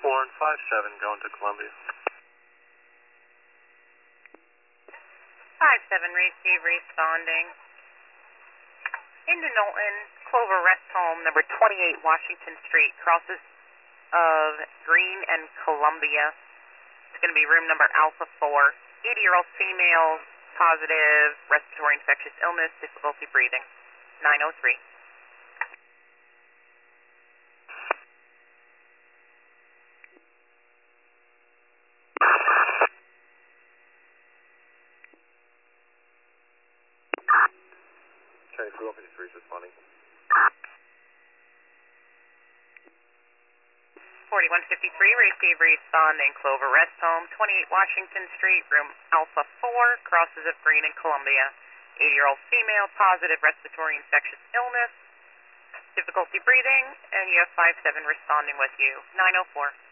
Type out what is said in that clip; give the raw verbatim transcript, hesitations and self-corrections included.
four and five seven going to Columbia. five seven, receive, responding. Into Knowlton, Clover Rest Home, number twenty-eight Washington Street, crosses of Green and Columbia. It's going to be room number Alpha four. eighty-year-old female, positive, respiratory infectious illness, difficulty breathing. nine oh three. Okay, Google fifty-three is responding. forty-one fifty-three, receive, responding, Clover Rest Home, twenty-eight Washington Street, room Alpha four, crosses of Green and Columbia. eighty-year-old female, positive respiratory infectious illness, difficulty breathing, and you have five seven responding with you. nine oh four.